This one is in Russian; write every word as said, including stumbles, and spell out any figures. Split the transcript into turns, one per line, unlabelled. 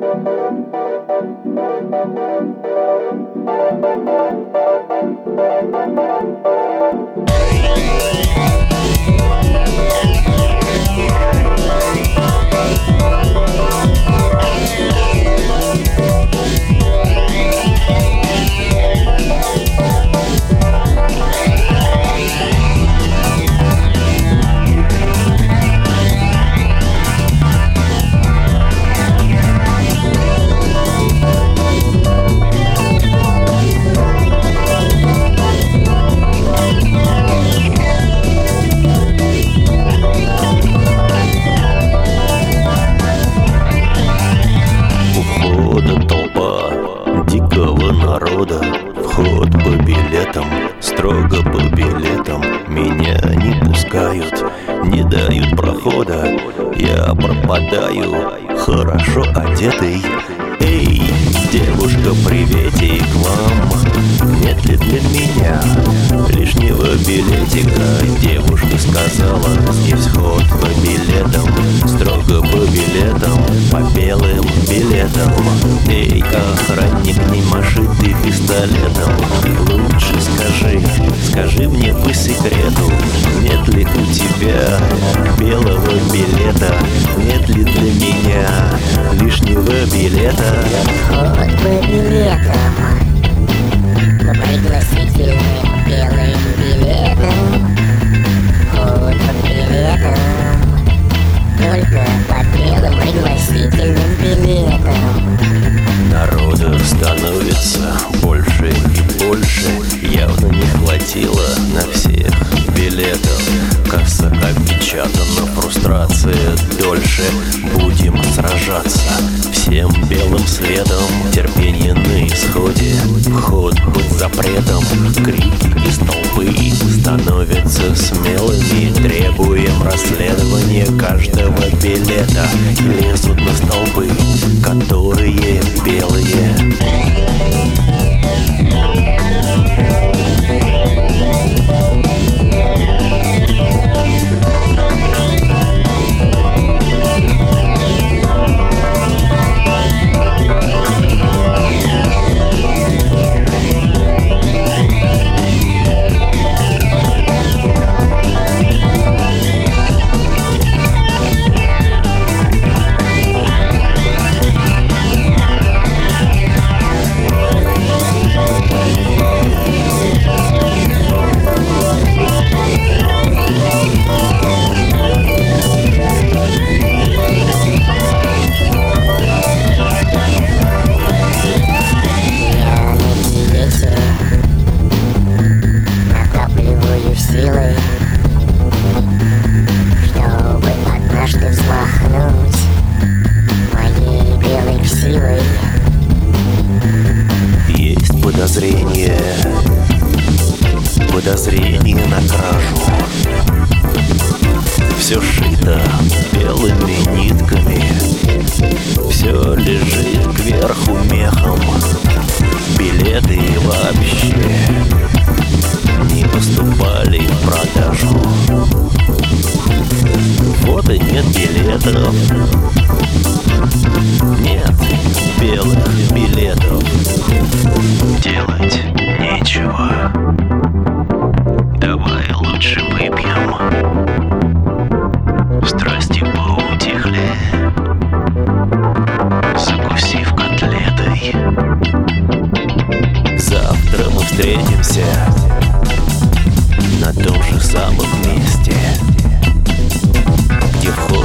Вход по билетам, строго по билетам. Меня не пускают, не дают прохода. Я пропадаю, хорошо одетый. Эй, девушка, приветик вам. Нет ли для меня лишнего билетика? Девушка сказала, здесь вход по билетам, строго по билетам, по белым билетам. Эй, охранник, не маши ты пистолетом. Лучше скажи, скажи мне по секрету, нет ли у тебя белого билета? Нет ли для меня лишнего билета?
Вход по билетам, по пригласительным белым билетам. Вход по билетам, только по белым пригласительным билетам.
Народу становится больше и больше, явно не хватило на всех билетов. Касса опечатана, фрустрация дольше. Будем сражаться всем белым светом. Терпение на исходе, вход под запретом. Крики из толпы становятся смелыми. Требуем расследования каждого билета. Лезут на столбы, которые белые.
Силой, чтобы однажды взмахнуть моей белой ксивой.
Есть подозрение, подозрение на кражу. Все шито белыми нитками, все лежит кверху мехом. Билеты вообще не поступали в продажу. Вот и нет билетов, нет белых билетов. Делать нечего, давай лучше выпьем. Страсти поутихли, закусив котлетой. Завтра мы встретимся на том же самом месте, где вход